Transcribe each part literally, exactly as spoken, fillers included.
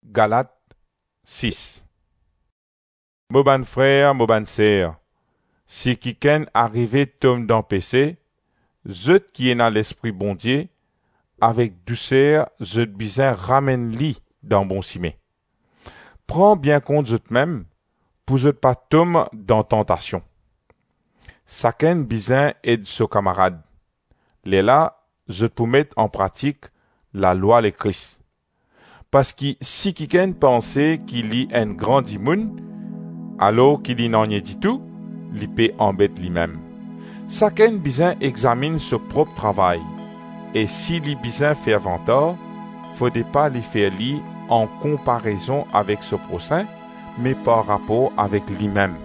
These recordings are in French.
Galates six. Mon ban frère, mon ban sœur, si quelqu'un arrivé tombe dans péché, zut qui est dans l'esprit bon Dieu, avec douceur, zut bizin ramène-li dans bon cimé. Prends bien compte zut même, pour zut pas tomber dans tentation. Chacun bizin aide son camarade. Les là, zut pour mettre en pratique la loi de Christ. Parce que si quelqu'un pensait qu'il y a un grand dimoun, alors qu'il y n'en est du tout, il peut embêter lui-même. Chacun bizin examine son propre travail. Et si li bizin fait avantage, faudrait pas lui faire li en comparaison avec son prochain, mais par rapport avec lui-même.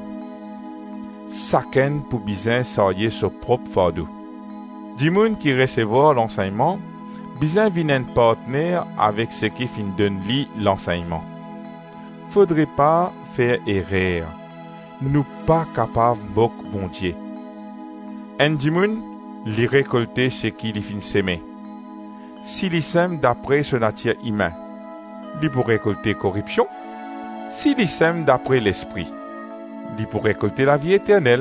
Chacun pour bizin sailler son propre fardeau. Dimoun qui recevoir l'enseignement, bizin vient un partenaire avec ce qui fin donne li l'enseignement. Faudrait pas faire erreur. Nous pas capables bok bon Dieu. Un dimoun, li récolter ce qui li fin s'aimer. Si li sème d'après son nature humain, li pour récolter corruption. Si li sème d'après l'esprit, li pour récolter la vie éternelle.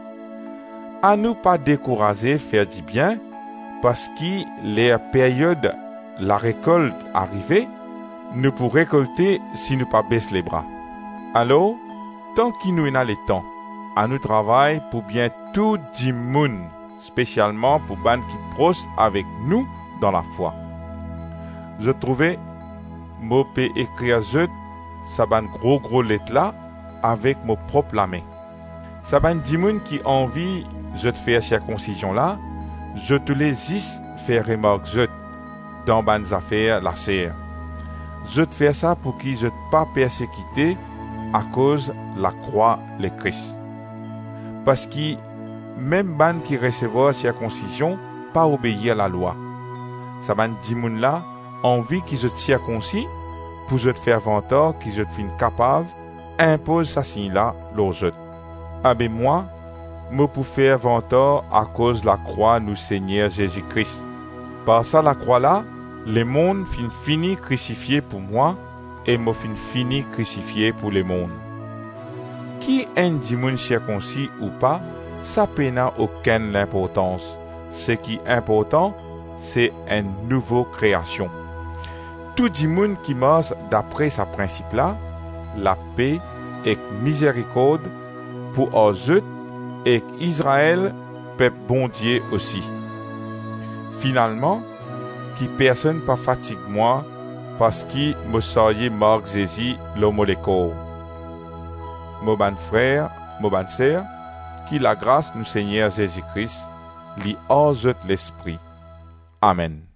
À nous pas décourager faire du bien, parce que les périodes, la récolte arrivée, nous pour récolter si nous pas baisse les bras. Alors, tant qu'il nous a le temps, à nous travail pour bien tout du monde, spécialement pour ban qui brosse avec nous dans la foi. Je trouvais, moi peux écrire je, ça ban gros gros lettre là, avec mon propre la main. Ça ban du monde qui envie, je te faire circoncision là, je te les dis faire remarque je dans ban affaires la serre. Je te fais ça pour qu'ils ne pas persécuté à cause la croix le Christ. Parce que même ban qui recevoir circoncision pas obéir à la loi. Ça ban dimoun là envie qu'ils se circoncis pour je te faire avantage qu'ils se fin capable impose ça signe là l'autre. Ah ben moi me pour faire avantage à cause la croix nous Seigneur Jésus-Christ. Par ça la croix là le monde fin fini crucifié pour moi et moi fin fini crucifié pour le monde. Qui un dimoun circoncis ou pas, ça n'a aucune importance. Ce qui est important, c'est une nouvelle création. Tout dimoun qui marche d'après sa principe là, la paix et miséricorde pour eux et Israël, peuple bon Dieu aussi. Finalement, qui personne pas fatigue moi parce qu'il me soyez Marc Jésus l'homme le corps. Mon ban frère, mon ban sœur, qui la grâce nous Seigneur Jésus-Christ, lui ajoute l'esprit. Amen.